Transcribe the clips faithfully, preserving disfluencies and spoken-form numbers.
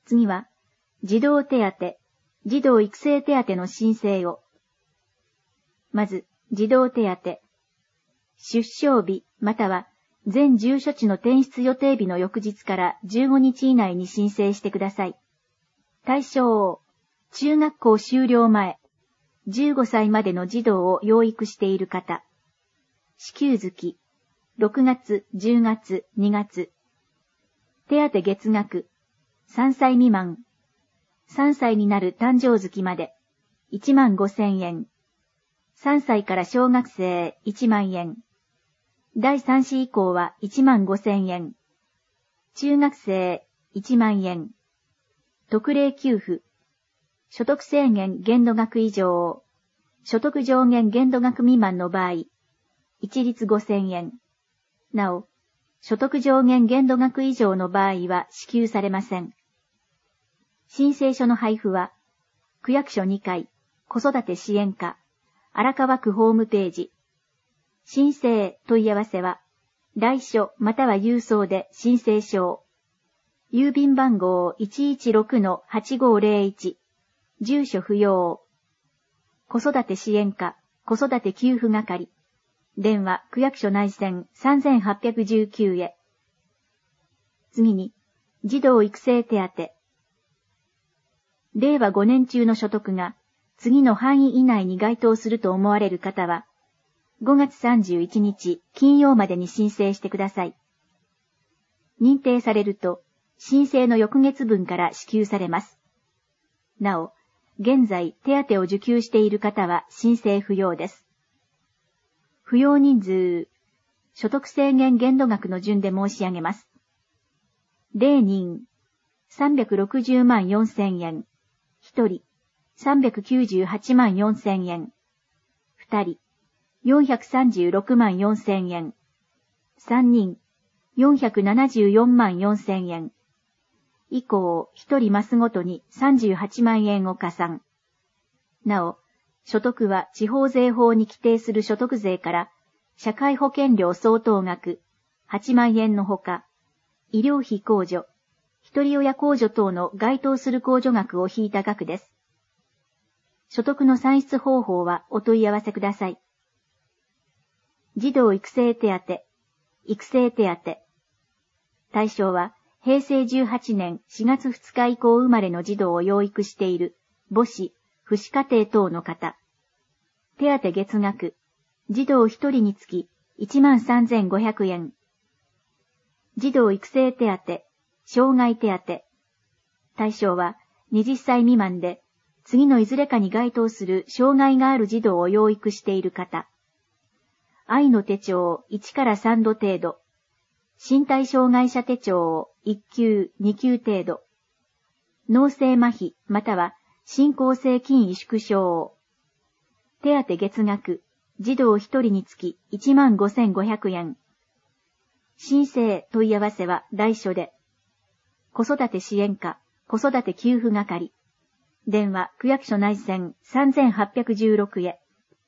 次は、児童手当、児童育成手当の申請を。まず、児童手当。出生日または全住所地の転出予定日の翌日からじゅうごにち以内に申請してください。対象、中学校修了前、じゅうごさいまでの児童を養育している方。支給月、ろくがつ、じゅうがつ、にがつ。手当月額、さんさい未満。さんさいになる誕生月まで、いちまんごせんえん。さんさいから小学生、いちまんえん。だいさん子以降はいちまんごせんえん。中学生、いちまんえん。特例給付。所得制限限度額以上。所得上限限度額未満の場合、一律ごせんえん。なお、所得上限限度額以上の場合は支給されません。申請書の配布は、区役所にかい、子育て支援課、荒川区ホームページ。申請問い合わせは、来書または郵送で申請書を。郵便番号 いちいちろくのはちごぜろいち。住所不要。子育て支援課、子育て給付係。電話、区役所内線さんはっぴゃくじゅうきゅうへ。次に、児童育成手当。れいわごねん中の所得が、次の範囲以内に該当すると思われる方は、ごがつさんじゅういちにち金曜までに申請してください。認定されると、申請の翌月分から支給されます。なお、現在手当を受給している方は申請不要です。扶養人数、所得制限限度額の順で申し上げます。れいにん、さんびゃくろくじゅうまんよんせんえん。ひとり、さんびゃくきゅうじゅうはちまんよんせんえん。ふたり、よんひゃくさんじゅうろくまんよんせんえん。さんにん、よんひゃくななじゅうよんまんよんせんえん。以降、ひとりマスごとにさんじゅうはちまんえんを加算。なお、所得は地方税法に規定する所得税から社会保険料相当額はちまんえんのほか、医療費控除、一人親控除等の該当する控除額を引いた額です。所得の算出方法はお問い合わせください。児童育成手当、育成手当。対象は、へいせいじゅうはちねんしがつふつか以降生まれの児童を養育している母子、父子家庭等の方。手当月額、児童ひとりにつきいちまんさんぜんごひゃくえん。児童育成手当、障害手当。対象ははたち未満で、次のいずれかに該当する障害がある児童を養育している方。愛の手帳いちからさんど程度。身体障害者手帳いっきゅう、にきゅう程度。脳性麻痺または進行性筋萎縮症。手当月額、児童ひとりにつきいちまんごせんごひゃくえん。申請問い合わせは来書で。子育て支援課、子育て給付係。電話、区役所内線さんはっぴゃくじゅうろくへ。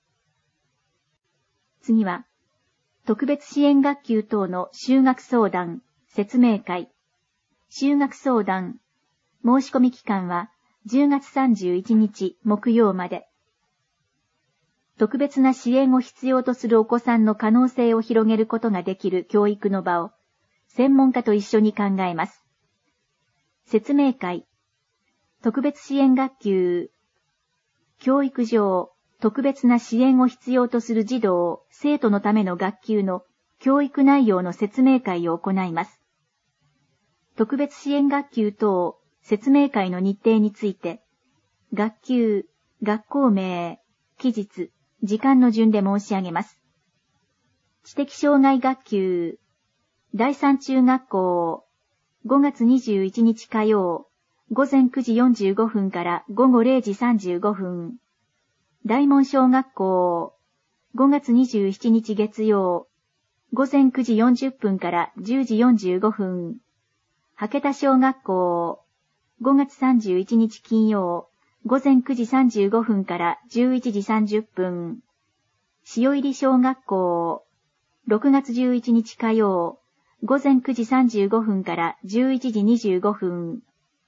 次は、特別支援学級等の就学相談、説明会。就学相談。申し込み期間はじゅうがつさんじゅういちにち木曜まで。特別な支援を必要とするお子さんの可能性を広げることができる教育の場を、専門家と一緒に考えます。説明会。特別支援学級。教育上、特別な支援を必要とする児童、生徒のための学級の教育内容の説明会を行います。特別支援学級等説明会の日程について、学級、学校名、期日、時間の順で申し上げます。知的障害学級、だいさん中学校、ごがつにじゅういちにち火曜、ごぜんくじよんじゅうごふんからごごれいじさんじゅうごふん。大門小学校、ごがつにじゅうしちにち月曜、ごぜんくじよんじゅっぷんからじゅうじよんじゅうごふん。羽田小学校、ごがつさんじゅういちにち金曜、ごぜんくじさんじゅうごふんからじゅういちじさんじゅっぷん。塩入小学校、ろくがつじゅういちにち火曜、ごぜんくじさんじゅうごふんからじゅういちじにじゅうごふん。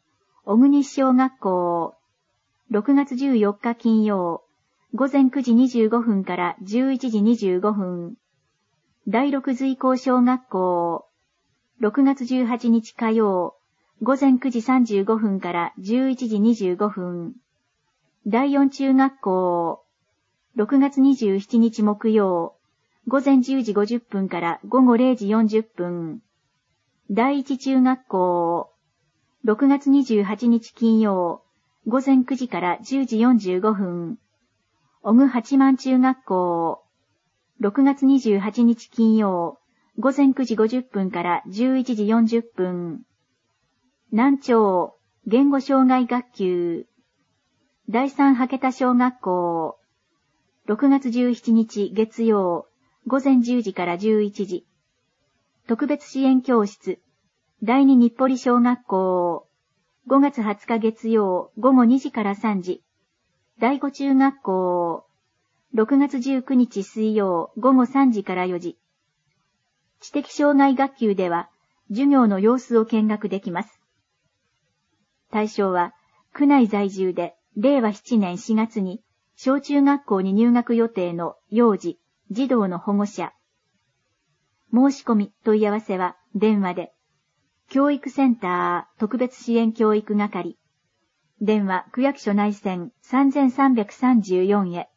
小国小学校。ろくがつじゅうよっか金曜、午前くじにじゅうごふんからじゅういちじにじゅうごふん。第六随光小学校。ろくがつじゅうはちにち火曜、午前くじさんじゅうごふんからじゅういちじにじゅうごふん。第四中学校。ろくがつにじゅうしちにち木曜、午前じゅうじごじゅっぷんから午後れいじよんじゅっぷん。第一中学校。ろくがつにじゅうはちにち金曜、午前くじからじゅうじよんじゅうごふん。小具八幡中学校。ろくがつにじゅうはちにち金曜、午前くじごじゅっぷんからじゅういちじよんじゅっぷん。南町、言語障害学級。第三波桁小学校。ろくがつじゅうしちにち月曜、午前じゅうじからじゅういちじ。特別支援教室。第二日暮里小学校。ごがつはつか月曜、午後にじからさんじ。第五中学校。ろくがつじゅうくにち水曜、午後さんじからよじ。知的障害学級では、授業の様子を見学できます。対象は、区内在住で、れいわなねんしがつに、小中学校に入学予定の幼児、児童の保護者。申し込み、問い合わせは、電話で。教育センター特別支援教育係。電話区役所内線さんさんさんさんよんへ。